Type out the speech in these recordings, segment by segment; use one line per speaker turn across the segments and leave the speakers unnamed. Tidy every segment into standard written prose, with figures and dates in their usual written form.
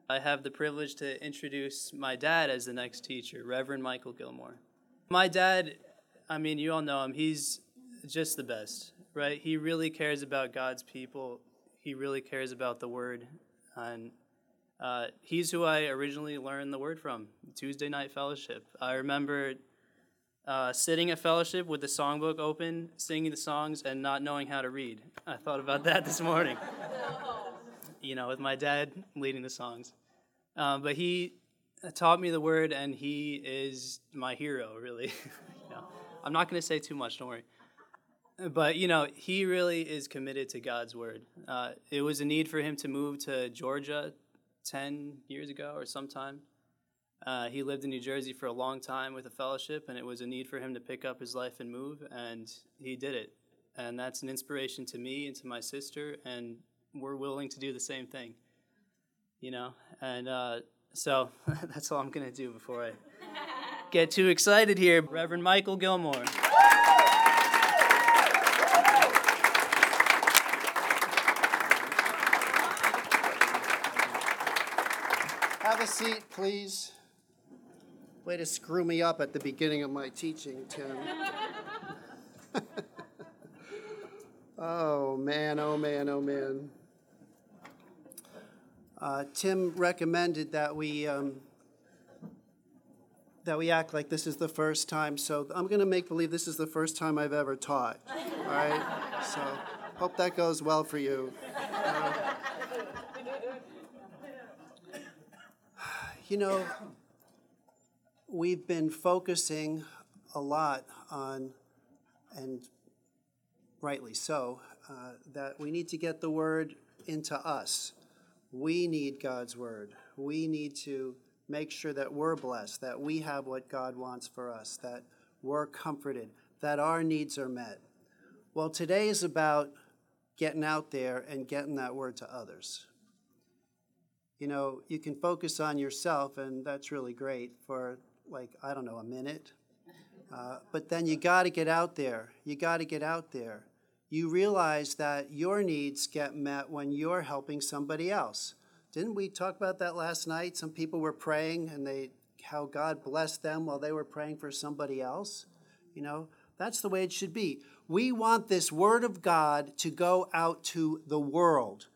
I have the privilege to introduce my dad as the next teacher, Reverend Michael Gilmore. My dad, I mean, you all know him. He's just the best, right? He really cares about God's people. He really cares about the Word. And he's who I originally learned the Word from, Tuesday Night Fellowship. I remember sitting at fellowship with the songbook open, singing the songs, and not knowing how to read. I thought about that this morning. With my dad leading the songs. But he taught me the Word, and he is my hero, really. I'm not going to say too much, don't worry. But, he really is committed to God's Word. It was a need for him to move to Georgia 10 years ago or sometime. He lived in New Jersey for a long time with a fellowship, and it was a need for him to pick up his life and move, and he did it. And that's an inspiration to me and to my sister, and we're willing to do the same thing, And so that's all I'm going to do before I get too excited here. Reverend Michael Gilmore.
Have a seat, please. Way to screw me up at the beginning of my teaching, Tim. Oh, man, oh, man, oh, man. Tim recommended that we act like this is the first time, so I'm going to make believe this is the first time I've ever taught, all right? So hope that goes well for you. We've been focusing a lot on, and rightly so, that we need to get the Word into us. We need God's Word. We need to make sure that we're blessed, that we have what God wants for us, that we're comforted, that our needs are met. Well, today is about getting out there and getting that Word to others. You can focus on yourself, and that's really great for, a minute. But then you got to get out there. You got to get out there. You realize that your needs get met when you're helping somebody else. Didn't we talk about that last night? Some people were praying, and how God blessed them while they were praying for somebody else. That's the way it should be. We want this Word of God to go out to the world,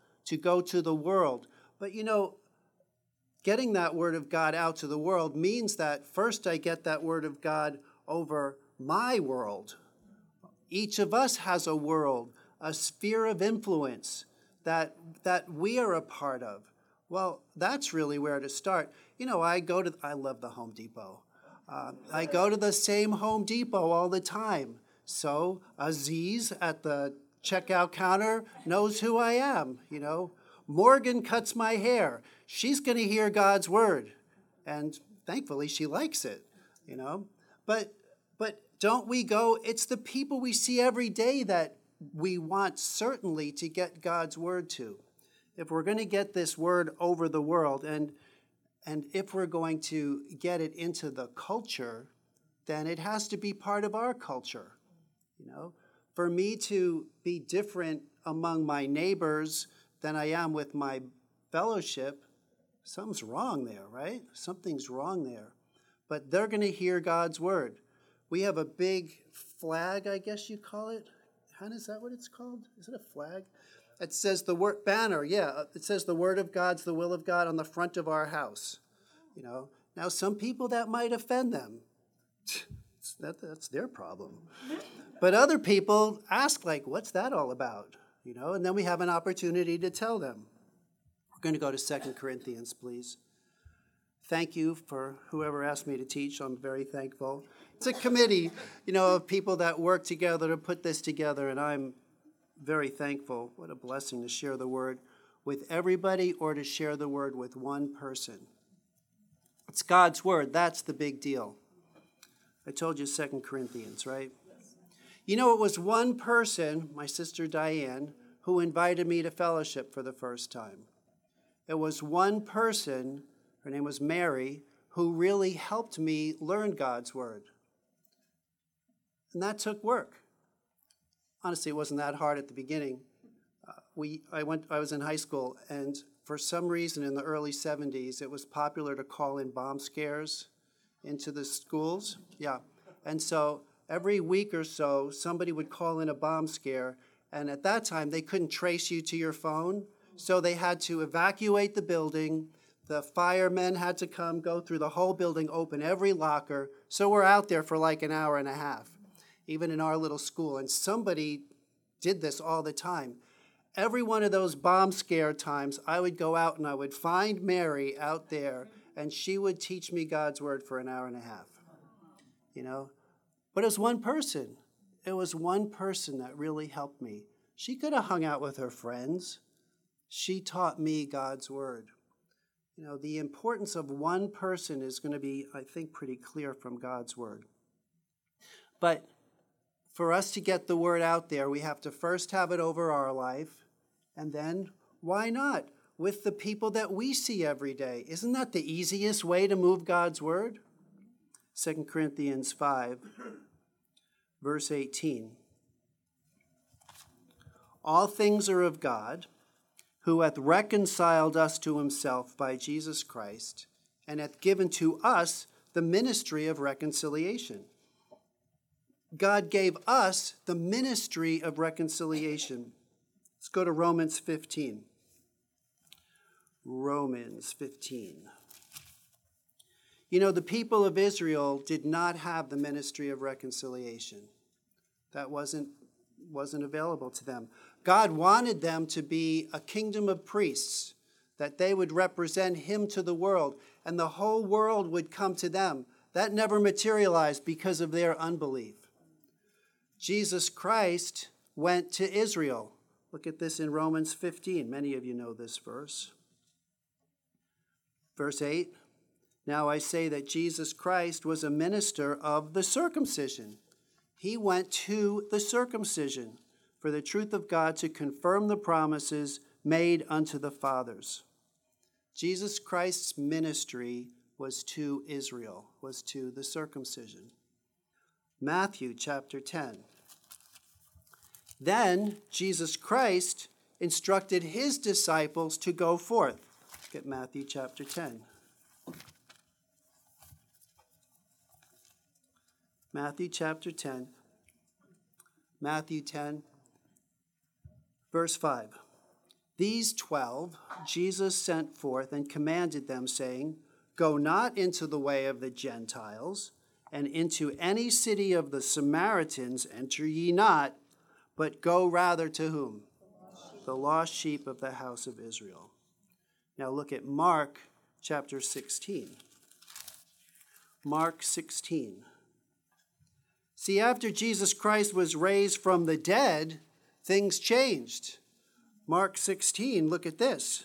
But, getting that Word of God out to the world means that first I get that Word of God over my world. Each of us has a world, a sphere of influence that we are a part of. Well, that's really where to start. I love the Home Depot. I go to the same Home Depot all the time. So Aziz at the checkout counter knows who I am, Morgan cuts my hair. She's going to hear God's Word. And thankfully, she likes it, But don't we go, it's the people we see every day that we want certainly to get God's Word to. If we're going to get this Word over the world, and if we're going to get it into the culture, then it has to be part of our culture, For me to be different among my neighbors than I am with my fellowship, something's wrong there, right? Something's wrong there. But they're going to hear God's Word. We have a big flag, I guess you call it. Hannah, is that what it's called? Is it a flag? It says the word banner, yeah. It says the Word of God's the will of God on the front of our house. Now some people that might offend them. That's their problem. But other people ask, what's that all about? And then we have an opportunity to tell them. We're going to go to 2 Corinthians, please. Thank you for whoever asked me to teach. I'm very thankful. It's a committee, of people that work together to put this together, and I'm very thankful. What a blessing to share the Word with everybody or to share the Word with one person. It's God's Word. That's the big deal. I told you 2 Corinthians, right? It was one person, my sister Diane, who invited me to fellowship for the first time. It was one person, her name was Mary, who really helped me learn God's Word. And that took work. Honestly, it wasn't that hard at the beginning. I was in high school, and for some reason in the early 70s, it was popular to call in bomb scares into the schools. Yeah. And so every week or so, somebody would call in a bomb scare. And at that time, they couldn't trace you to your phone. So they had to evacuate the building. The firemen had to come, go through the whole building, open every locker. So we're out there for like an hour and a half, even in our little school. And somebody did this all the time. Every one of those bomb scare times, I would go out and I would find Mary out there, and she would teach me God's word for an hour and a half. You know? But it was one person. It was one person that really helped me. She could have hung out with her friends. She taught me God's word. You know, the importance of one person is going to be, I think, pretty clear from God's word. But for us to get the word out there, we have to first have it over our life, and then, why not, with the people that we see every day? Isn't that the easiest way to move God's word? 2 Corinthians 5, verse 18. All things are of God, who hath reconciled us to himself by Jesus Christ, and hath given to us the ministry of reconciliation. God gave us the ministry of reconciliation. Let's go to Romans 15. Romans 15. You know, the people of Israel did not have the ministry of reconciliation. That wasn't available to them. God wanted them to be a kingdom of priests, that they would represent him to the world, and the whole world would come to them. That never materialized because of their unbelief. Jesus Christ went to Israel. Look at this in Romans 15. Many of you know this verse. Verse 8, now I say that Jesus Christ was a minister of the circumcision. He went to the circumcision for the truth of God to confirm the promises made unto the fathers. Jesus Christ's ministry was to Israel, was to the circumcision. Matthew chapter 10. Then Jesus Christ instructed his disciples to go forth. Look at Matthew chapter 10. Matthew chapter 10. Matthew 10, verse 5. These 12 Jesus sent forth and commanded them, saying, go not into the way of the Gentiles, and into any city of the Samaritans enter ye not, but go rather to whom? The lost sheep of the house of Israel. Now look at Mark chapter 16. Mark 16. See, after Jesus Christ was raised from the dead, things changed. Mark 16, look at this.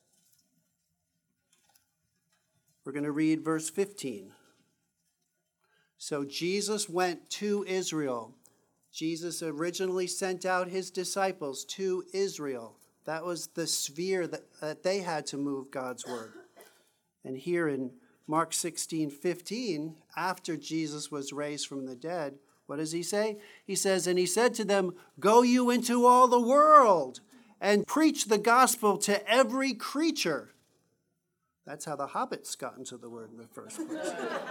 We're going to read verse 15. So Jesus went to Israel. Jesus originally sent out his disciples to Israel. That was the sphere that they had to move God's word. And here in Mark 16:15, after Jesus was raised from the dead, what does he say? He says, and he said to them, go you into all the world and preach the gospel to every creature. That's how the hobbits got into the word in the first place.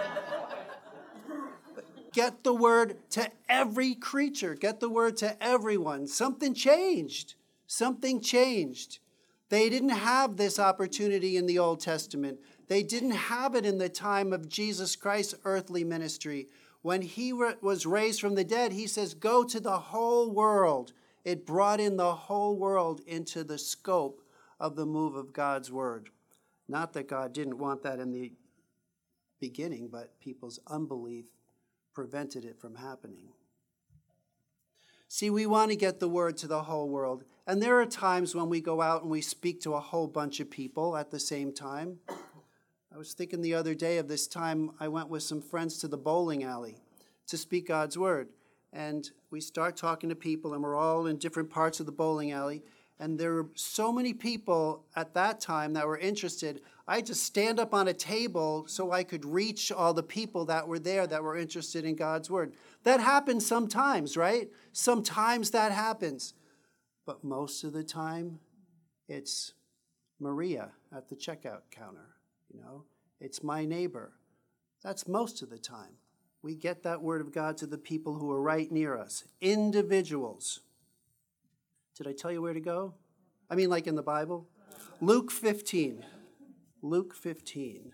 Get the word to every creature. Get the word to everyone. Something changed. Something changed. They didn't have this opportunity in the Old Testament. They didn't have it in the time of Jesus Christ's earthly ministry. When he was raised from the dead, he says, go to the whole world. It brought in the whole world into the scope of the move of God's word. Not that God didn't want that in the beginning, but people's unbelief prevented it from happening. See, we want to get the word to the whole world. And there are times when we go out and we speak to a whole bunch of people at the same time. I was thinking the other day of this time I went with some friends to the bowling alley to speak God's word. And we start talking to people, and we're all in different parts of the bowling alley. And there were so many people at that time that were interested. I had to stand up on a table so I could reach all the people that were there that were interested in God's word. That happens sometimes, right? Sometimes that happens. But most of the time, it's Maria at the checkout counter. It's my neighbor. That's most of the time. We get that word of God to the people who are right near us, individuals. Did I tell you where to go? I mean, like in the Bible? Luke 15. Luke 15.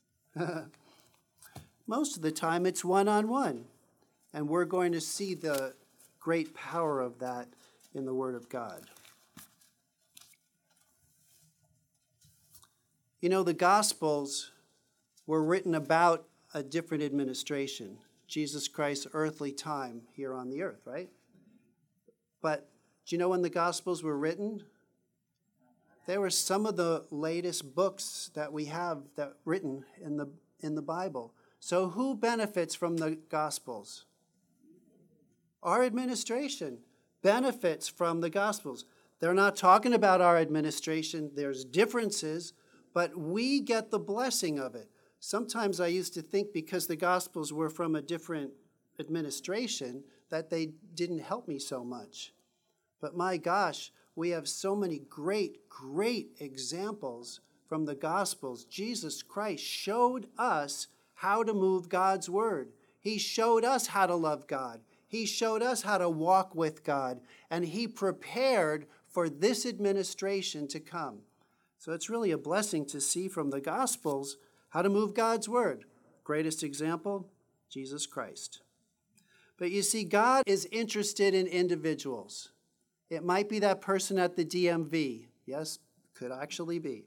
Most of the time, it's one-on-one. And we're going to see the great power of that in the Word of God. The Gospels were written about a different administration, Jesus Christ's earthly time here on the earth, right? But do you know when the Gospels were written? They were some of the latest books that we have that written in the Bible. So who benefits from the Gospels? Our administration benefits from the Gospels. They're not talking about our administration. There's differences, but we get the blessing of it. Sometimes I used to think because the Gospels were from a different administration that they didn't help me so much. But my gosh, we have so many great, great examples from the Gospels. Jesus Christ showed us how to move God's word. He showed us how to love God. He showed us how to walk with God. And he prepared for this administration to come. So it's really a blessing to see from the Gospels how to move God's word. Greatest example, Jesus Christ. But you see, God is interested in individuals. It might be that person at the DMV. Yes, could actually be.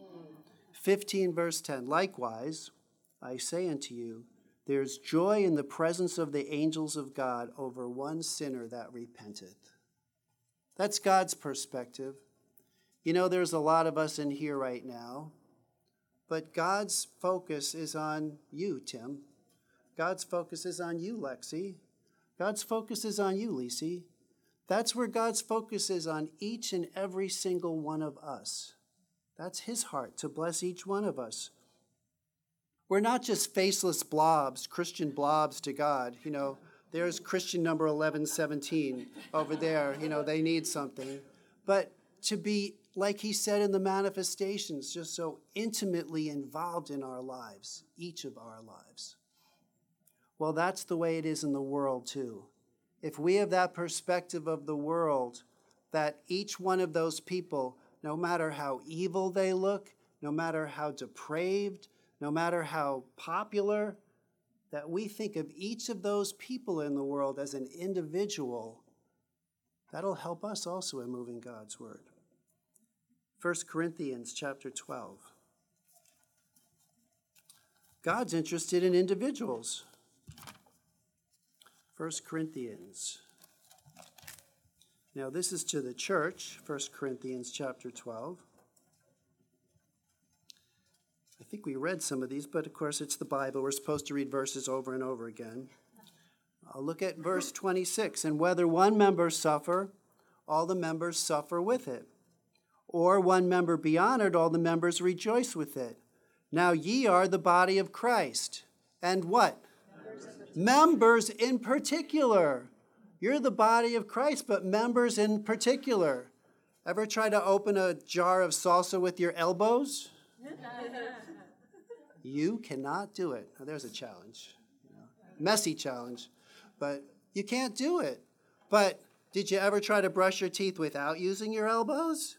15 verse 10. Likewise, I say unto you, there's joy in the presence of the angels of God over one sinner that repenteth. That's God's perspective. There's a lot of us in here right now, but God's focus is on you, Tim. God's focus is on you, Lexi. God's focus is on you, Lisi. That's where God's focus is, on each and every single one of us. That's his heart, to bless each one of us. We're not just faceless blobs, Christian blobs to God. There's Christian number 1117 over there. They need something. But to be, like he said in the manifestations, just so intimately involved in our lives, each of our lives. Well, that's the way it is in the world too. If we have that perspective of the world, that each one of those people, no matter how evil they look, no matter how depraved, no matter how popular, that we think of each of those people in the world as an individual, that'll help us also in moving God's word. 1 Corinthians chapter 12. God's interested in individuals. 1 Corinthians. Now this is to the church, 1 Corinthians chapter 12. I think we read some of these, but of course it's the Bible. We're supposed to read verses over and over again. I'll look at verse 26. And whether one member suffer, all the members suffer with it. Or one member be honored, all the members rejoice with it. Now ye are the body of Christ. And what? Members in particular. You're the body of Christ, but members in particular. Ever try to open a jar of salsa with your elbows? You cannot do it. Now, there's a challenge. Messy challenge. But you can't do it. But did you ever try to brush your teeth without using your elbows?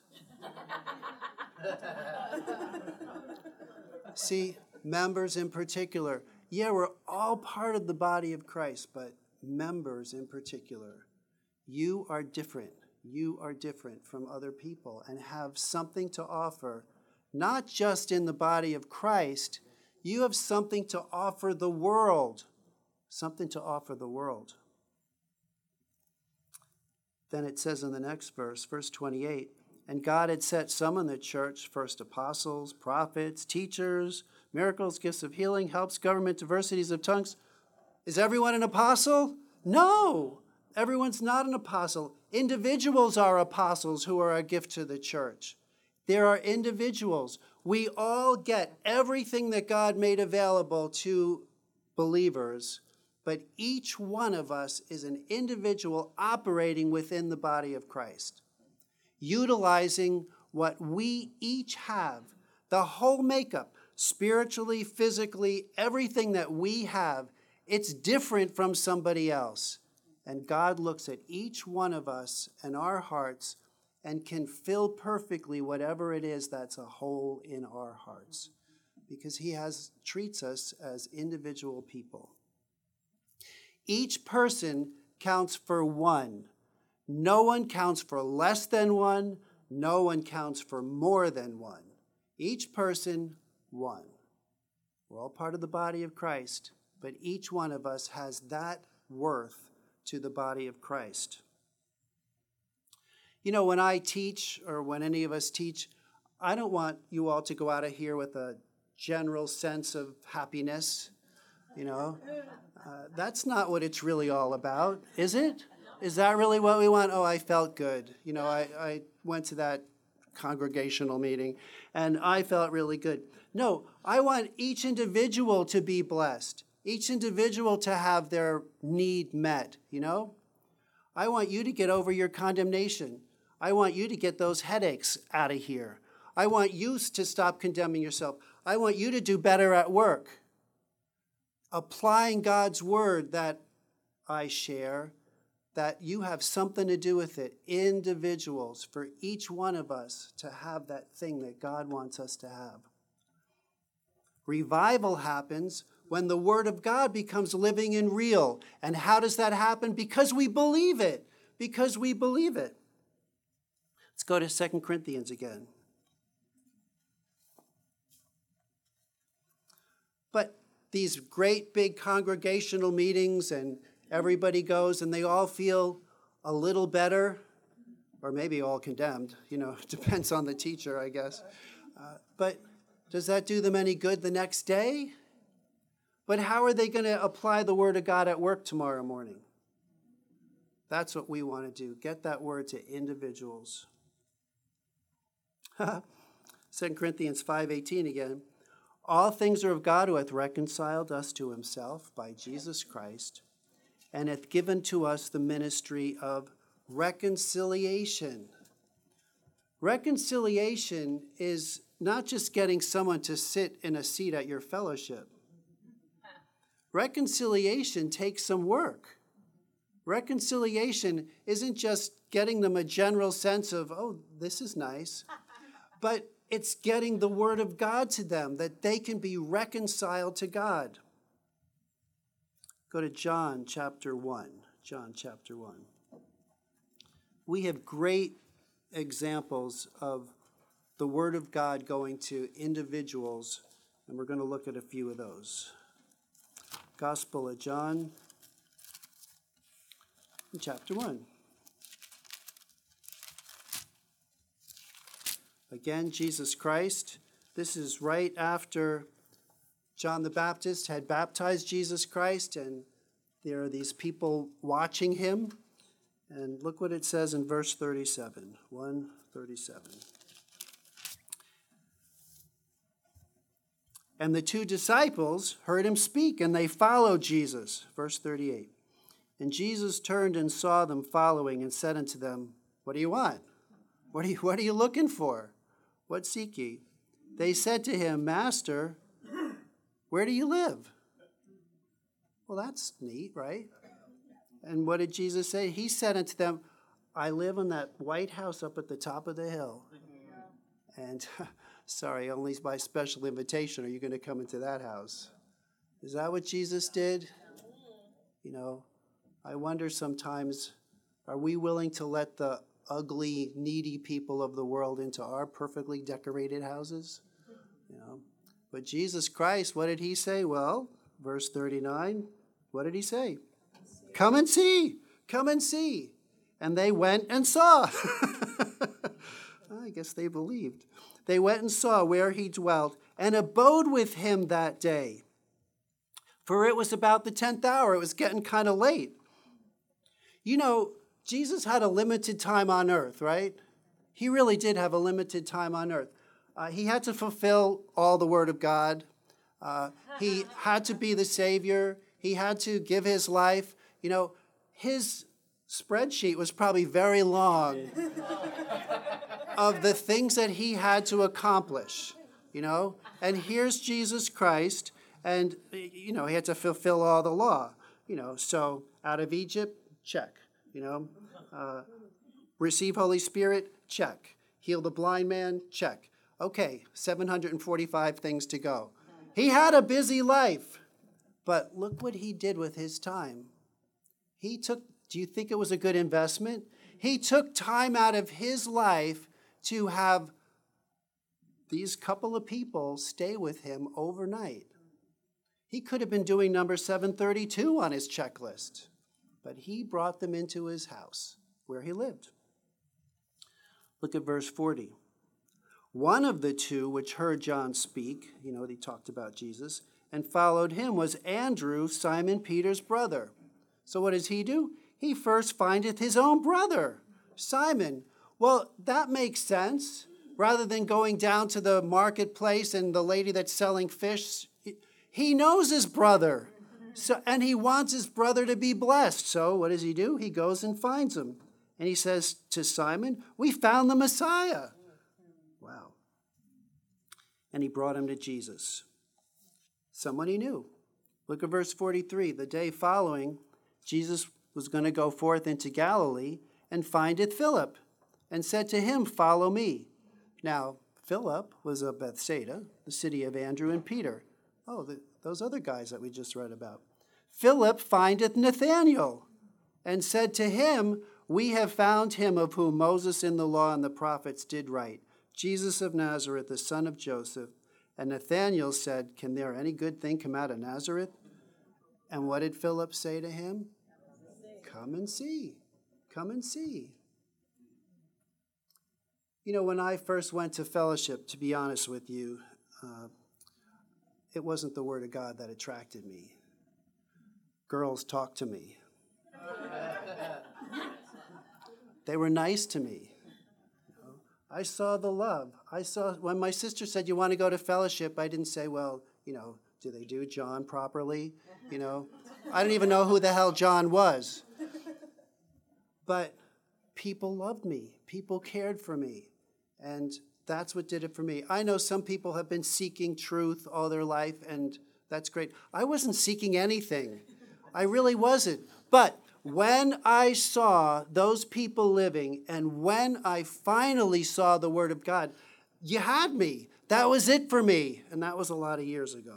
See, members in particular. Yeah, we're all part of the body of Christ, but members in particular. You are different. You are different from other people and have something to offer, not just in the body of Christ. You have something to offer the world. Something to offer the world. Then it says in the next verse, verse 28, and God had set some in the church, first apostles, prophets, teachers, miracles, gifts of healing, helps, government, diversities of tongues. Is everyone an apostle? No, everyone's not an apostle. Individuals are apostles who are a gift to the church. There are individuals. We all get everything that God made available to believers, but each one of us is an individual operating within the body of Christ, utilizing what we each have, the whole makeup, spiritually, physically, everything that we have, it's different from somebody else. And God looks at each one of us and our hearts and can fill perfectly whatever it is that's a hole in our hearts, because he treats us as individual people. Each person counts for one. No one counts for less than one. No one counts for more than one. Each person, one. We're all part of the body of Christ, but each one of us has that worth to the body of Christ. You know, when I teach, or when any of us teach, I don't want you all to go out of here with a general sense of happiness. You know, that's not what it's really all about, is it? Is that really what we want? Oh, I felt good. You know, I went to that congregational meeting and I felt really good. No, I want each individual to be blessed, each individual to have their need met, you know? I want you to get over your condemnation. I want you to get those headaches out of here. I want you to stop condemning yourself. I want you to do better at work. Applying God's word that I share, that you have something to do with it, individuals, for each one of us to have that thing that God wants us to have. Revival happens when the word of God becomes living and real. And how does that happen? Because we believe it. Because we believe it. Let's go to 2 Corinthians again. But these great big congregational meetings, and everybody goes and they all feel a little better, or maybe all condemned, you know, it depends on the teacher, I guess. But does that do them any good the next day? But how are they going to apply the word of God at work tomorrow morning? That's what we want to do. Get that word to individuals. 2 Corinthians 5:18 again. All things are of God, who hath reconciled us to himself by Jesus Christ, and hath given to us the ministry of reconciliation. Reconciliation is not just getting someone to sit in a seat at your fellowship. Reconciliation takes some work. Reconciliation isn't just getting them a general sense of, oh, this is nice, but it's getting the word of God to them, that they can be reconciled to God. Go to John chapter 1. John chapter 1. We have great examples of the word of God going to individuals, and we're going to look at a few of those. Gospel of John, chapter 1. Again, Jesus Christ. This is right after John the Baptist had baptized Jesus Christ, and there are these people watching him. And look what it says in verse 37, 1:37. And the two disciples heard him speak, and they followed Jesus. Verse 38. And Jesus turned and saw them following, and said unto them, what do you want? What are you looking for? What seek ye? They said to him, Master, where do you live? Well, that's neat, right? And what did Jesus say? He said unto them, I live in that white house up at the top of the hill. And sorry, only by special invitation are you going to come into that house. Is that what Jesus did? You know, I wonder sometimes, are we willing to let the ugly, needy people of the world into our perfectly decorated houses? You know, but Jesus Christ, what did he say? Well, verse 39, what did he say? Come and see. Come and see. And they went and saw. I guess they believed. They went and saw where he dwelt and abode with him that day. For it was about the 10th hour. It was getting kind of late. You know, Jesus had a limited time on earth, right? He really did have a limited time on earth. He had to fulfill all the word of God. He had to be the Savior. He had to give his life. You know, his spreadsheet was probably very long. of the things that he had to accomplish, And here's Jesus Christ, and, he had to fulfill all the law, So out of Egypt, check, Receive Holy Spirit, check. Heal the blind man, check. Okay, 745 things to go. He had a busy life, but look what he did with his time. Do you think it was a good investment? He took time out of his life to have these couple of people stay with him overnight. He could have been doing number 732 on his checklist, but he brought them into his house where he lived. Look at verse 40. One of the two which heard John speak, he talked about Jesus, and followed him was Andrew, Simon Peter's brother. So what does he do? He first findeth his own brother, Simon. Well, that makes sense. Rather than going down to the marketplace and the lady that's selling fish, he knows his brother. And he wants his brother to be blessed. So what does he do? He goes and finds him. And he says to Simon, we found the Messiah. Wow. And he brought him to Jesus. Someone he knew. Look at verse 43. The day following, Jesus was going to go forth into Galilee and findeth Philip and said to him, follow me. Now, Philip was of Bethsaida, the city of Andrew and Peter. Oh, those other guys that we just read about. Philip findeth Nathanael and said to him, we have found him of whom Moses in the law and the prophets did write, Jesus of Nazareth, the son of Joseph. And Nathanael said, can there any good thing come out of Nazareth? And what did Philip say to him? Come and see. Come and see. When I first went to fellowship, to be honest with you, it wasn't the Word of God that attracted me. Girls talked to me. They were nice to me. I saw the love. When my sister said, you want to go to fellowship, I didn't say, well, do they do John properly? I don't even know who the hell John was. But people loved me. People cared for me. And that's what did it for me. I know some people have been seeking truth all their life, and that's great. I wasn't seeking anything. I really wasn't. But when I saw those people living, and when I finally saw the Word of God, you had me. That was it for me. And that was a lot of years ago.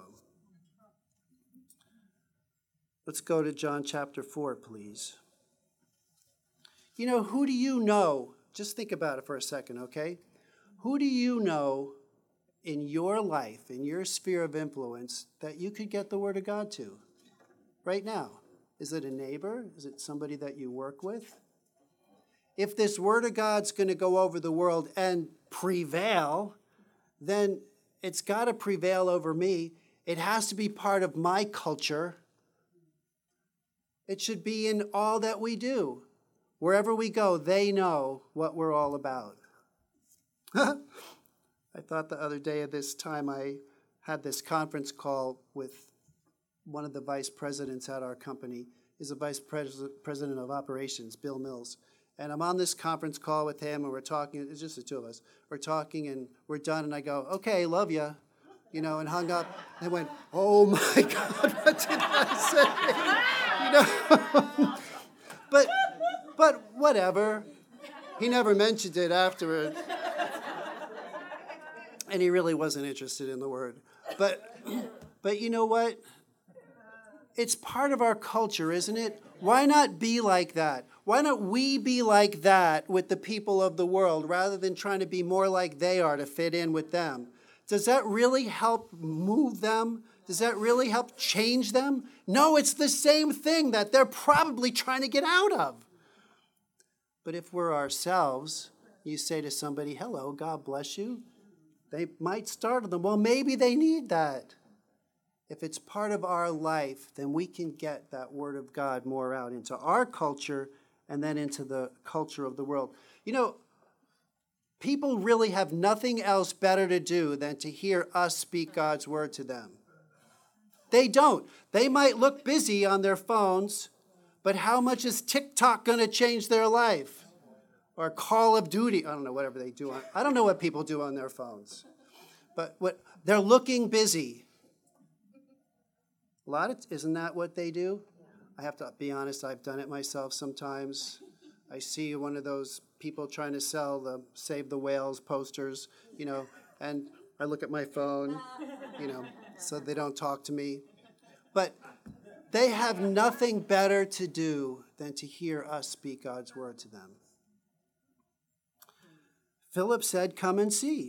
Let's go to John chapter 4, please. Who do you know? Just think about it for a second, okay? Who do you know in your life, in your sphere of influence, that you could get the Word of God to right now? Is it a neighbor? Is it somebody that you work with? If this Word of God's going to go over the world and prevail, then it's got to prevail over me. It has to be part of my culture. It should be in all that we do. Wherever we go, they know what we're all about. I thought the other day at this time I had this conference call with one of the vice presidents at our company. He's a vice president of operations, Bill Mills. And I'm on this conference call with him, and we're talking. It's just the two of us. We're talking, and we're done, and I go, okay, love ya, and hung up. And went, oh, my God, what did I say? But whatever. He never mentioned it afterward. And he really wasn't interested in the Word. But you know what? It's part of our culture, isn't it? Why not be like that? Why not we be like that with the people of the world rather than trying to be more like they are to fit in with them? Does that really help move them? Does that really help change them? No, it's the same thing that they're probably trying to get out of. But if we're ourselves, you say to somebody, hello, God bless you. They might startle them. Well, maybe they need that. If it's part of our life, then we can get that Word of God more out into our culture and then into the culture of the world. People really have nothing else better to do than to hear us speak God's Word to them. They don't. They might look busy on their phones, but how much is TikTok going to change their life? or Call of Duty. I don't know, whatever they do. I don't know what people do on their phones. But they're looking busy. Isn't that what they do? I have to be honest, I've done it myself sometimes. I see one of those people trying to sell the Save the Whales posters, and I look at my phone, so they don't talk to me. But they have nothing better to do than to hear us speak God's word to them. Philip said, "Come and see."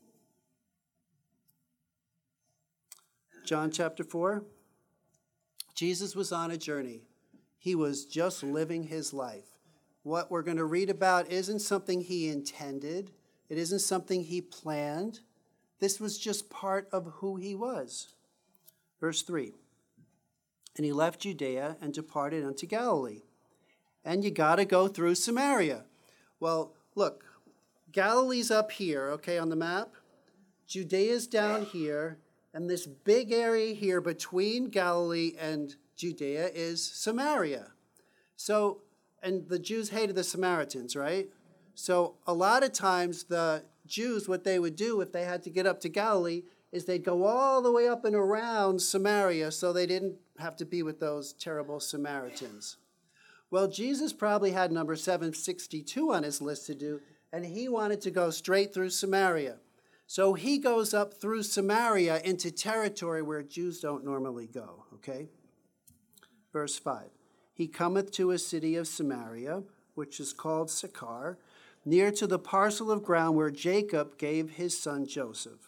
John chapter 4. Jesus was on a journey. He was just living his life. What we're going to read about isn't something he intended. It isn't something he planned. This was just part of who he was. Verse 3. And he left Judea and departed unto Galilee. And you got to go through Samaria. Well, look, Galilee's up here, okay, on the map. Judea's down here. And this big area here between Galilee and Judea is Samaria. So, and the Jews hated the Samaritans, right? So a lot of times the Jews, what they would do if they had to get up to Galilee is they'd go all the way up and around Samaria so they didn't have to be with those terrible Samaritans. Well, Jesus probably had number 762 on his list to do, and he wanted to go straight through Samaria. So he goes up through Samaria into territory where Jews don't normally go, okay? Verse 5. He cometh to a city of Samaria, which is called Sychar, near to the parcel of ground where Jacob gave his son Joseph.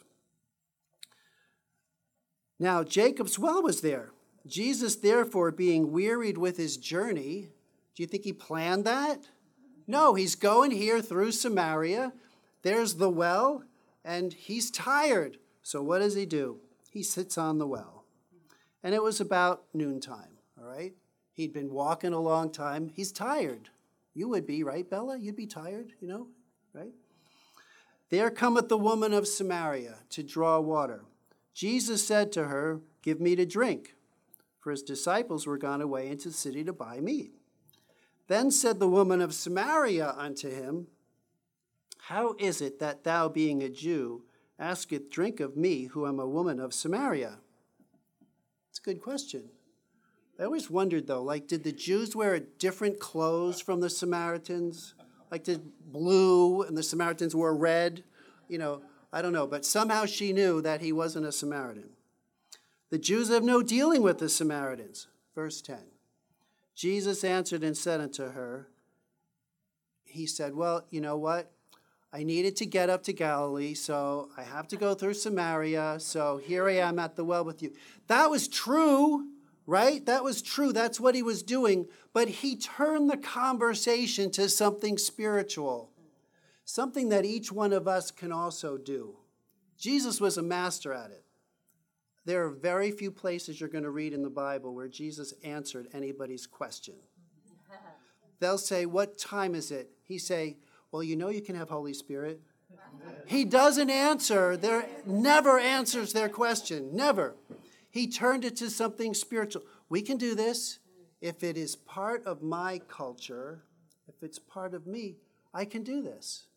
Now Jacob's well was there. Jesus, therefore, being wearied with his journey, do you think he planned that? No, he's going here through Samaria. There's the well. And he's tired. So what does he do? He sits on the well. And it was about noontime, all right? He'd been walking a long time. He's tired. You would be, right, Bella? You'd be tired, right? There cometh the woman of Samaria to draw water. Jesus said to her, "Give me to drink." For his disciples were gone away into the city to buy meat. Then said the woman of Samaria unto him, "How is it that thou, being a Jew, askest drink of me, who am a woman of Samaria?" It's a good question. I always wondered, though, did the Jews wear different clothes from the Samaritans? Did blue and the Samaritans wore red? I don't know. But somehow she knew that he wasn't a Samaritan. The Jews have no dealing with the Samaritans. Verse 10. Jesus answered and said unto her, he said, "Well, you know what? I needed to get up to Galilee, so I have to go through Samaria, so here I am at the well with you." That was true, right? That was true. That's what he was doing. But he turned the conversation to something spiritual, something that each one of us can also do. Jesus was a master at it. There are very few places you're going to read in the Bible where Jesus answered anybody's question. They'll say, "What time is it?" He say, "Well, you can have Holy Spirit." He doesn't answer. Never answers their question. Never. He turned it to something spiritual. We can do this. If it is part of my culture, if it's part of me, I can do this.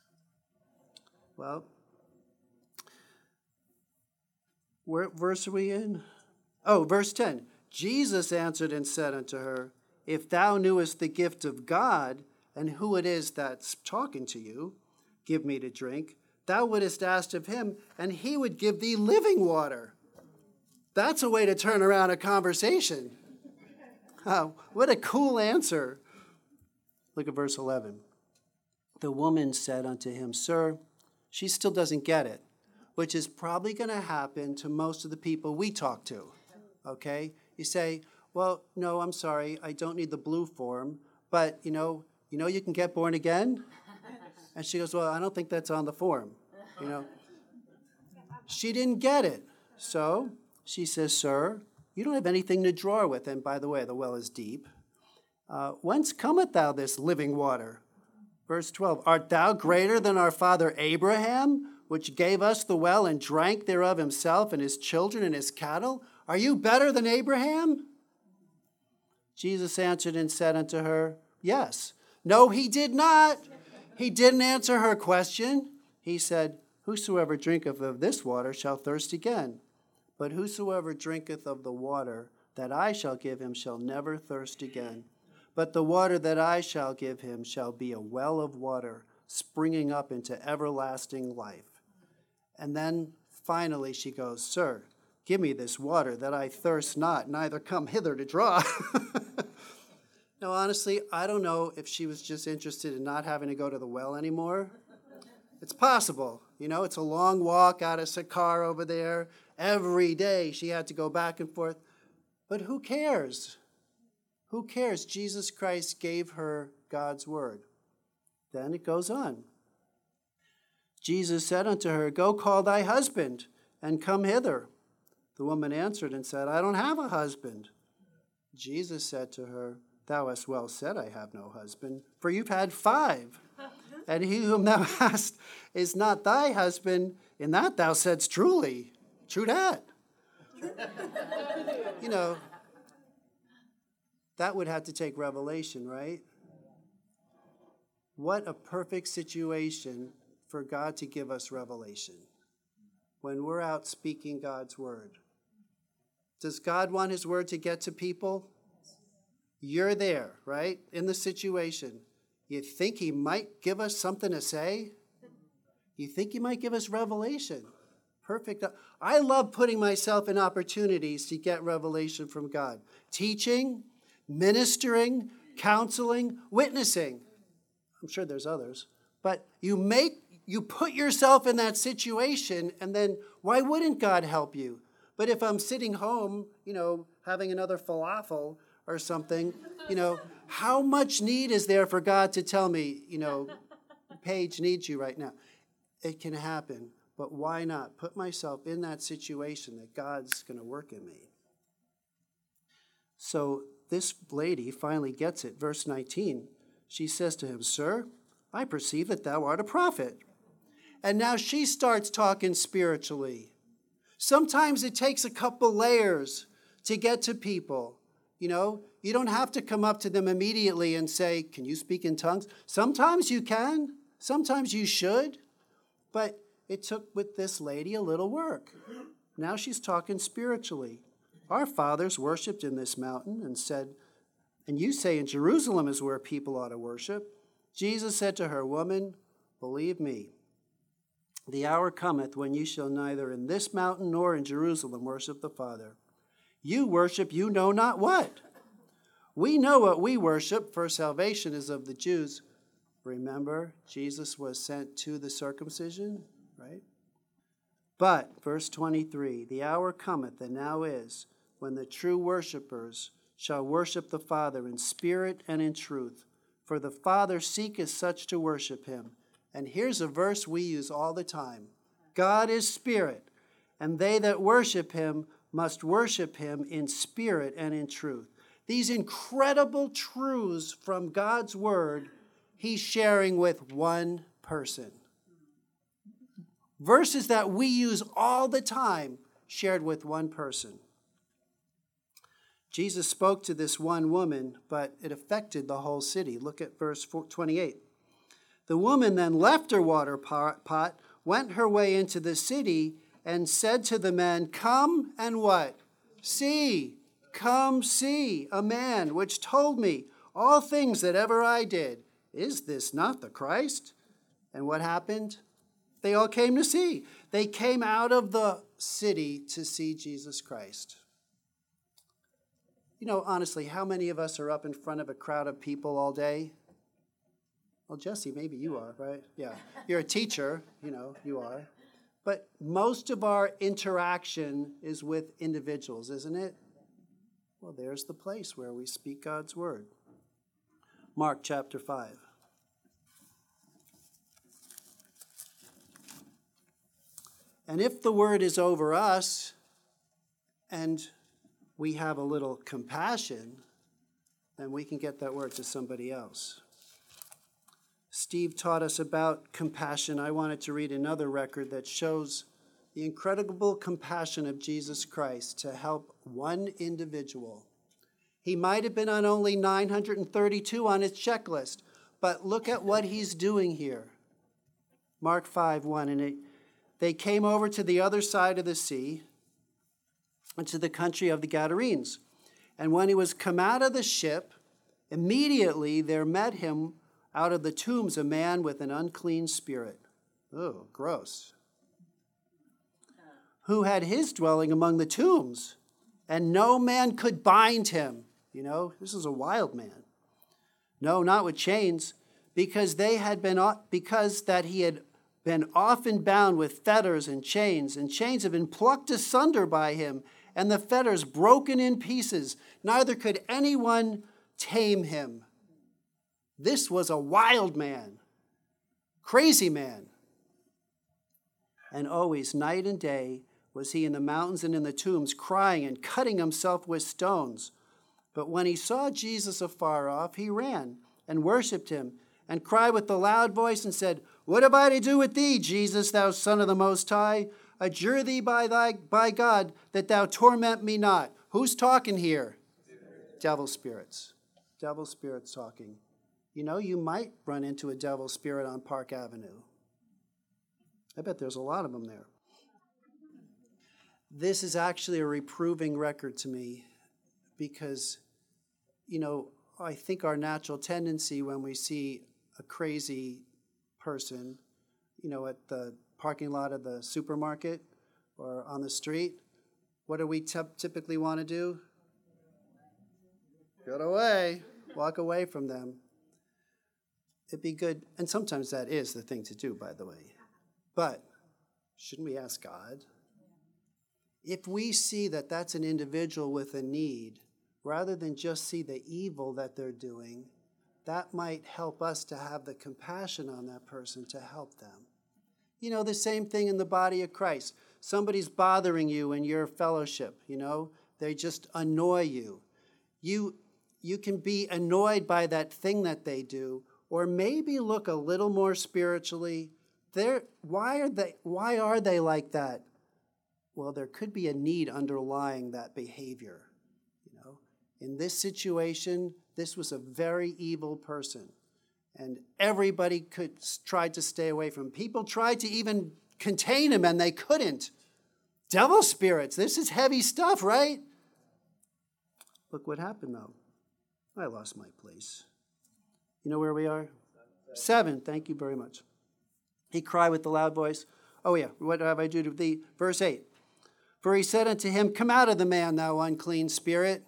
Well, what verse are we in? Oh, verse 10. Jesus answered and said unto her, "If thou knewest the gift of God, and who it is that's talking to you, give me to drink, thou wouldest ask of him, and he would give thee living water." That's a way to turn around a conversation. Oh, what a cool answer. Look at verse 11. The woman said unto him, "Sir," she still doesn't get it, which is probably going to happen to most of the people we talk to, okay? You say, "Well, no, I'm sorry, I don't need the blue form, but, you can get born again?" And she goes, "Well, I don't think that's on the form." She didn't get it. So she says, "Sir, you don't have anything to draw with." And by the way, the well is deep. "Whence cometh thou this living water?" Verse 12, "Art thou greater than our father Abraham, which gave us the well and drank thereof himself and his children and his cattle? Are you better than Abraham?" Jesus answered and said unto her, "Yes." No, he did not. He didn't answer her question. He said, whosoever drinketh of this water shall thirst again. But whosoever drinketh of the water that I shall give him shall never thirst again. But the water that I shall give him shall be a well of water, springing up into everlasting life. And then finally she goes, Sir, give me this water that I thirst not, neither come hither to draw. Now, honestly, I don't know if she was just interested in not having to go to the well anymore. It's possible. It's a long walk out of Sychar over there. Every day she had to go back and forth. But who cares? Who cares? Jesus Christ gave her God's word. Then it goes on. Jesus said unto her, Go call thy husband and come hither. The woman answered and said, I don't have a husband. Jesus said to her, Thou hast well said, I have no husband, for you've had 5. And he whom thou hast is not thy husband. In that thou saidst truly. True that. That would have to take revelation, right? What a perfect situation for God to give us revelation when we're out speaking God's word. Does God want his word to get to people? You're there, right? In the situation. You think he might give us something to say? You think he might give us revelation? Perfect. I love putting myself in opportunities to get revelation from God. Teaching, ministering, counseling, witnessing. I'm sure there's others. But you put yourself in that situation, and then why wouldn't God help you? But if I'm sitting home, having another falafel or something, how much need is there for God to tell me, Paige needs you right now? It can happen, but why not put myself in that situation that God's going to work in me? So this lady finally gets it. Verse 19, she says to him, Sir, I perceive that thou art a prophet. And now she starts talking spiritually. Sometimes it takes a couple layers to get to people. You don't have to come up to them immediately and say, can you speak in tongues? Sometimes you can. Sometimes you should. But it took with this lady a little work. Now she's talking spiritually. Our fathers worshipped in this mountain and said, and you say in Jerusalem is where people ought to worship. Jesus said to her, Woman, believe me, the hour cometh when you shall neither in this mountain nor in Jerusalem worship the Father. You worship you know not what. We know what we worship, for salvation is of the Jews. Remember, Jesus was sent to the circumcision, right? But, verse 23, the hour cometh, and now is, when the true worshipers shall worship the Father in spirit and in truth. For the Father seeketh such to worship him. And here's a verse we use all the time. God is spirit, and they that worship him must worship him in spirit and in truth. These incredible truths from God's word, he's sharing with one person. Verses that we use all the time, shared with one person. Jesus spoke to this one woman, but it affected the whole city. Look at verse 28. The woman then left her water pot, went her way into the city, and said to the men, Come and what? See, come see a man which told me all things that ever I did. Is this not the Christ? And what happened? They all came to see. They came out of the city to see Jesus Christ. Honestly, how many of us are up in front of a crowd of people all day? Well, Jesse, maybe you are, right? Yeah. You're a teacher, you are. But most of our interaction is with individuals, isn't it? Well, there's the place where we speak God's word. Mark chapter 5. And if the word is over us and we have a little compassion, then we can get that word to somebody else. Steve taught us about compassion. I wanted to read another record that shows the incredible compassion of Jesus Christ to help one individual. He might have been on only 932 on his checklist, But look at what he's doing here. Mark 5:1, and they came over to the other side of the sea, into the country of the Gadarenes. And when he was come out of the ship, immediately there met him out of the tombs a man with an unclean spirit. Oh, gross. Who had his dwelling among the tombs, and no man could bind him. You know, this is a wild man. No, not with chains, because that he had been often bound with fetters and chains have been plucked asunder by him, and the fetters broken in pieces. Neither could anyone tame him. This was a wild man, crazy man. And always, night and day, was he in the mountains and in the tombs, crying and cutting himself with stones. But when he saw Jesus afar off, he ran and worshipped him, and cried with a loud voice and said, What have I to do with thee, Jesus, thou Son of the Most High? Adjure thee by God that thou torment me not. Who's talking here? Devil spirits. Devil spirits talking. You know, you might run into a devil spirit on Park Avenue. I bet there's a lot of them there. This is actually a reproving record to me because, you know, I think our natural tendency when we see a crazy person, you know, at the parking lot of the supermarket or on the street, what do we typically want to do? Get away. Walk away from them. It'd be good, and sometimes that is the thing to do, by the way. But shouldn't we ask God? If we see that that's an individual with a need, rather than just see the evil that they're doing, that might help us to have the compassion on that person to help them. You know, the same thing in the body of Christ. Somebody's bothering you in your fellowship, you know. They just annoy you. You can be annoyed by that thing that they do, or maybe look a little more spiritually. Why are they like that? Well, there could be a need underlying that behavior. You know, in this situation, this was a very evil person, and everybody tried to stay away from him. People tried to even contain him, and they couldn't. Devil spirits. This is heavy stuff, right? Look what happened, though. I lost my place. You know where we are? 7. Thank you very much. He cried with a loud voice. Oh, yeah. What have I do to thee? Verse 8. For he said unto him, Come out of the man, thou unclean spirit.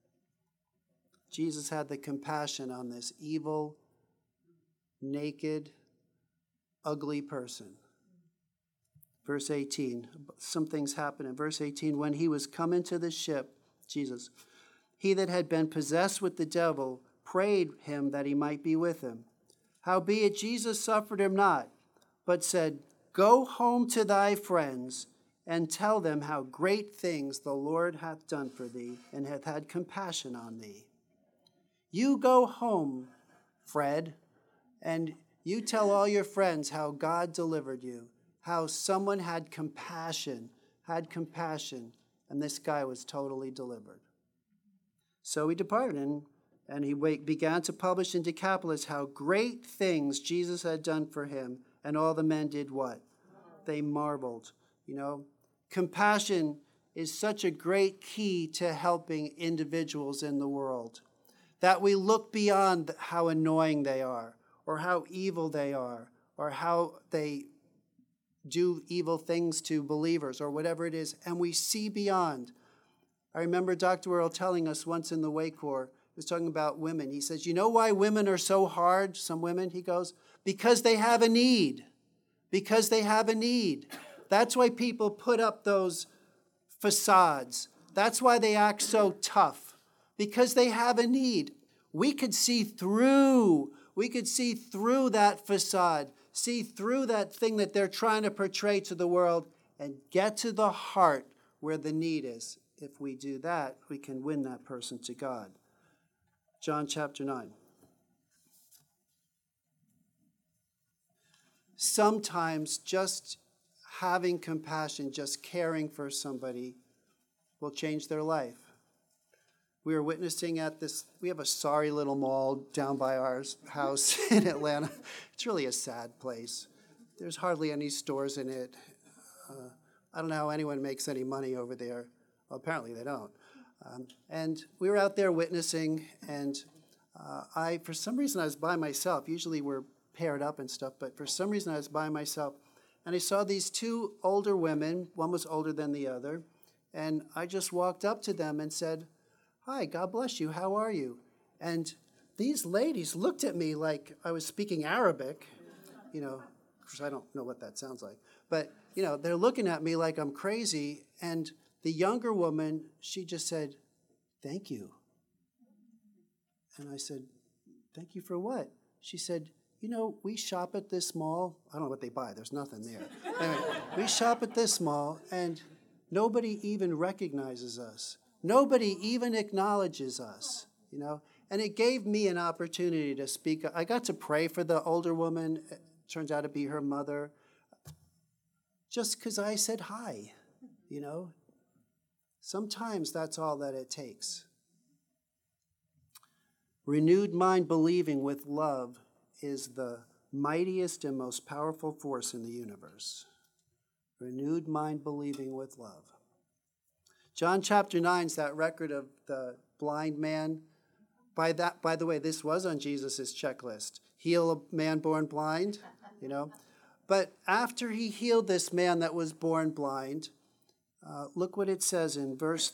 Jesus had the compassion on this evil, naked, ugly person. Verse 18. Some things happen in verse 18. When he was come into the ship, Jesus, he that had been possessed with the devil prayed him that he might be with him. Howbeit Jesus suffered him not, but said, Go home to thy friends, and tell them how great things the Lord hath done for thee, and hath had compassion on thee. You go home, Fred, and you tell all your friends how God delivered you, how someone had compassion, and this guy was totally delivered. So he departed, and he began to publish in Decapolis how great things Jesus had done for him, and all the men did what? They marveled. You know, compassion is such a great key to helping individuals in the world, that we look beyond how annoying they are, or how evil they are, or how they do evil things to believers, or whatever it is, and we see beyond. I remember Dr. Earl telling us once in the Way Corps, he was talking about women. He says, you know why women are so hard, some women, he goes, because they have a need. Because they have a need. That's why people put up those facades. That's why they act so tough. Because they have a need. We could see through that facade, see through that thing that they're trying to portray to the world, and get to the heart where the need is. If we do that, we can win that person to God. John chapter 9. Sometimes just having compassion, just caring for somebody will change their life. we were witnessing at this, we have a sorry little mall down by our house in Atlanta. It's really a sad place. There's hardly any stores in it. I don't know how anyone makes any money over there. Well, apparently they don't. And we were out there witnessing, and for some reason I was by myself. Usually we're paired up and stuff, but for some reason I was by myself. And I saw these two older women. One was older than the other. And I just walked up to them and said, "Hi, God bless you, how are you?" And these ladies looked at me like I was speaking Arabic, because I don't know what that sounds like. But, they're looking at me like I'm crazy. And the younger woman, she just said, "Thank you." And I said, "Thank you for what?" She said, "We shop at this mall." I don't know what they buy. There's nothing there. Anyway, we shop at this mall, and nobody even recognizes us. Nobody even acknowledges us, And it gave me an opportunity to speak. I got to pray for the older woman. It turns out to be her mother. Just because I said hi, Sometimes that's all that it takes. Renewed mind believing with love is the mightiest and most powerful force in the universe. Renewed mind believing with love. John chapter 9 is that record of the blind man. By the way, this was on Jesus' checklist. Heal a man born blind, But after he healed this man that was born blind, look what it says in verse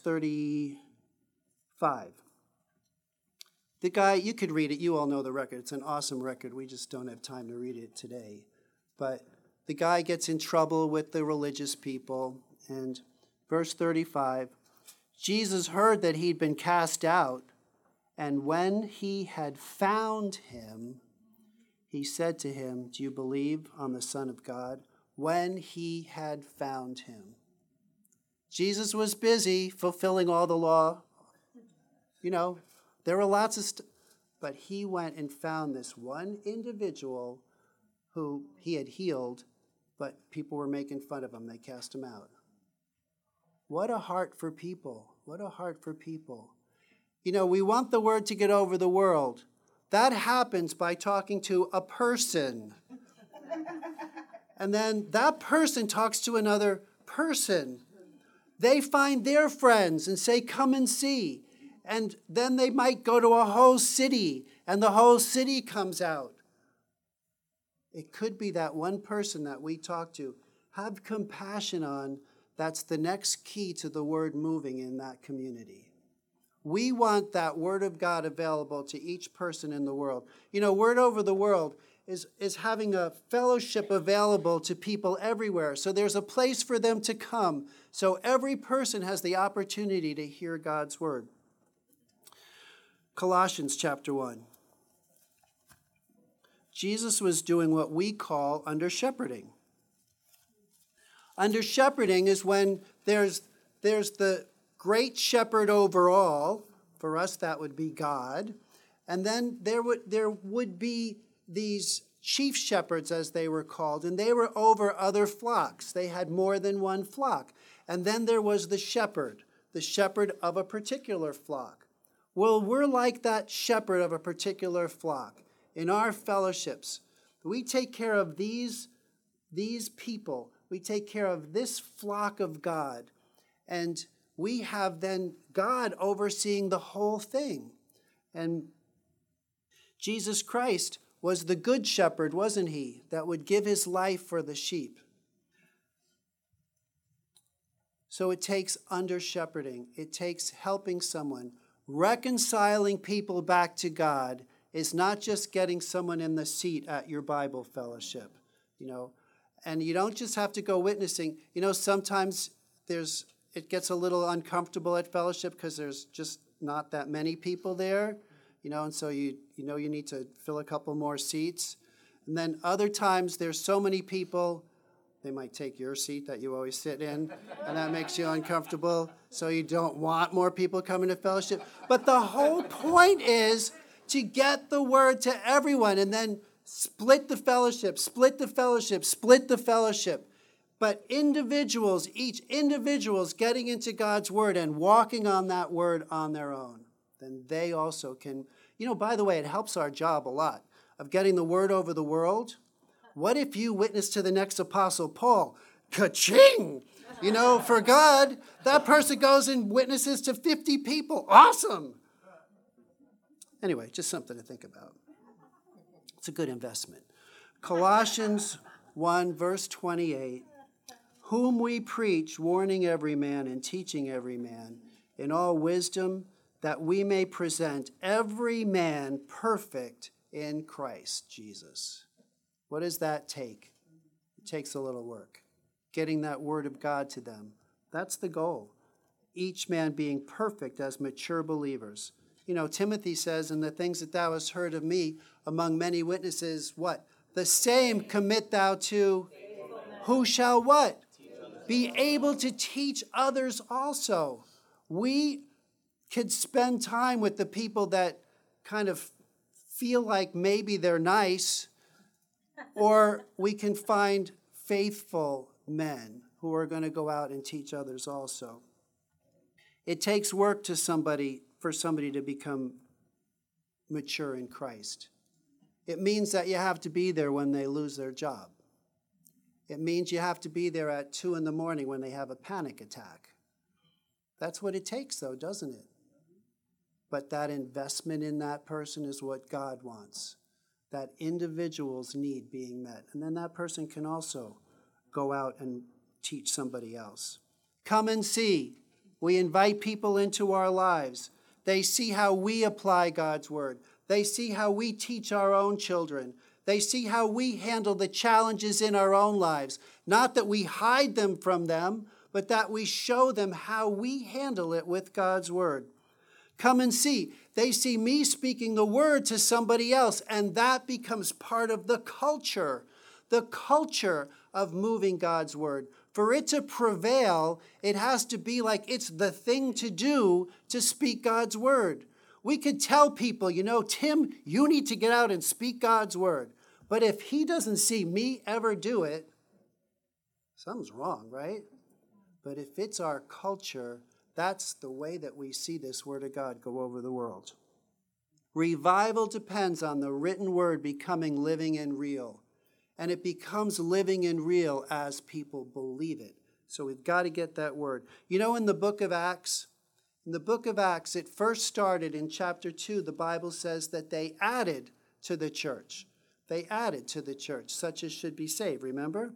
35. The guy, you could read it. You all know the record. It's an awesome record. We just don't have time to read it today. But the guy gets in trouble with the religious people. And verse 35, Jesus heard that he'd been cast out. And when he had found him, he said to him, "Do you believe on the Son of God?" When he had found him. Jesus was busy fulfilling all the law. There were lots of but he went and found this one individual who he had healed, but people were making fun of him. They cast him out. What a heart for people. What a heart for people. We want the word to get over the world. That happens by talking to a person. And then that person talks to another person. They find their friends and say, "Come and see." And then they might go to a whole city, and the whole city comes out. It could be that one person that we talk to. Have compassion on. That's the next key to the word moving in that community. We want that word of God available to each person in the world. Word over the world is having a fellowship available to people everywhere. So there's a place for them to come. So every person has the opportunity to hear God's word. Colossians chapter 1. Jesus was doing what we call under shepherding. Under shepherding is when there's the great shepherd over all. For us, that would be God. And then there would be these chief shepherds, as they were called, and they were over other flocks. They had more than one flock. And then there was the shepherd of a particular flock. Well, we're like that shepherd of a particular flock. In our fellowships, we take care of these people. We take care of this flock of God. And we have then God overseeing the whole thing. And Jesus Christ was the good shepherd, wasn't he, that would give his life for the sheep. So it takes under shepherding. It takes helping someone. Reconciling people back to God is not just getting someone in the seat at your Bible fellowship, And you don't just have to go witnessing. Sometimes it gets a little uncomfortable at fellowship because there's just not that many people there, and so you need to fill a couple more seats. And then other times there's so many people, they might take your seat that you always sit in, and that makes you uncomfortable, so you don't want more people coming to fellowship. But the whole point is to get the word to everyone, and then split the fellowship. But individuals getting into God's word and walking on that word on their own. then they also can, by the way, it helps our job a lot of getting the word over the world. What if you witness to the next Apostle Paul? Ka-ching! For God, that person goes and witnesses to 50 people. Awesome! Anyway, just something to think about. It's a good investment. Colossians 1, verse 28, whom we preach, warning every man and teaching every man in all wisdom, that we may present every man perfect in Christ Jesus. What does that take? It takes a little work. Getting that word of God to them. That's the goal. Each man being perfect as mature believers. Timothy says, and the things that thou hast heard of me among many witnesses, what? The same commit thou to who shall what? Be able to teach others also. We could spend time with the people that kind of feel like maybe they're nice, or we can find faithful men who are going to go out and teach others also. It takes work for somebody to become mature in Christ. It means that you have to be there when they lose their job. It means you have to be there at 2 a.m. when they have a panic attack. That's what it takes, though, doesn't it? But that investment in that person is what God wants. That individuals need being met. And then that person can also go out and teach somebody else. Come and see. We invite people into our lives. They see how we apply God's word. They see how we teach our own children. They see how we handle the challenges in our own lives. Not that we hide them from them, but that we show them how we handle it with God's word. Come and see. They see me speaking the word to somebody else, and that becomes part of the culture of moving God's word. For it to prevail, it has to be like it's the thing to do to speak God's word. We could tell people, Tim, you need to get out and speak God's word. But if he doesn't see me ever do it, something's wrong, right? But if it's our culture, that's the way that we see this word of God go over the world. Revival depends on the written word becoming living and real. And it becomes living and real as people believe it. So we've got to get that word. In the book of Acts, it first started in chapter 2. The Bible says that they added to the church. They added to the church, such as should be saved, remember?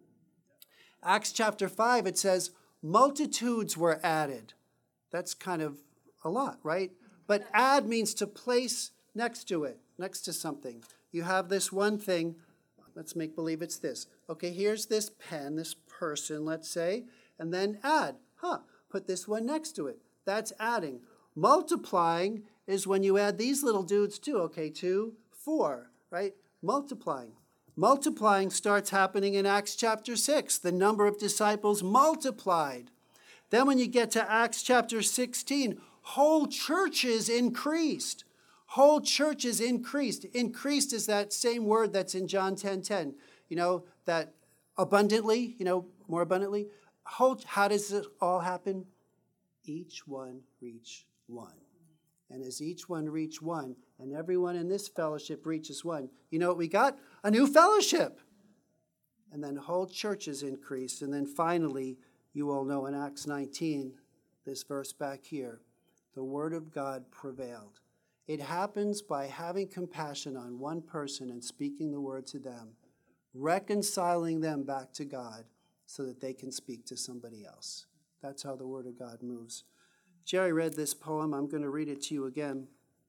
Acts chapter 5, it says multitudes were added. That's kind of a lot, right? But add means to place next to it, next to something. You have this one thing. Let's make believe it's this. Okay, here's this pen, this person, let's say, and then add. Put this one next to it. That's adding. Multiplying is when you add these little dudes too. Okay, 2, 4, right? Multiplying. Multiplying starts happening in Acts chapter 6. The number of disciples multiplied. Then when you get to Acts chapter 16, whole churches increased. Whole churches increased. Increased is that same word that's in John 10:10. That abundantly, more abundantly. How does it all happen? Each one reach one. And as each one reach one, and everyone in this fellowship reaches one, you know what we got? A new fellowship. And then whole churches increased. And then finally, you all know in Acts 19, this verse back here, the word of God prevailed. It happens by having compassion on one person and speaking the word to them, reconciling them back to God so that they can speak to somebody else. That's how the word of God moves. Jerry read this poem. I'm going to read it to you again.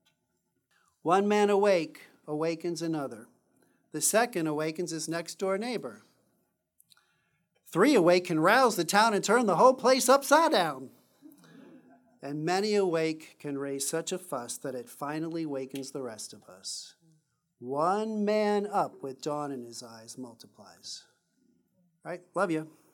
One man awake awakens another. The second awakens his next door neighbor. 3 awake can rouse the town and turn the whole place upside down. And many awake can raise such a fuss that it finally wakens the rest of us. One man up with dawn in his eyes multiplies. All right, love you.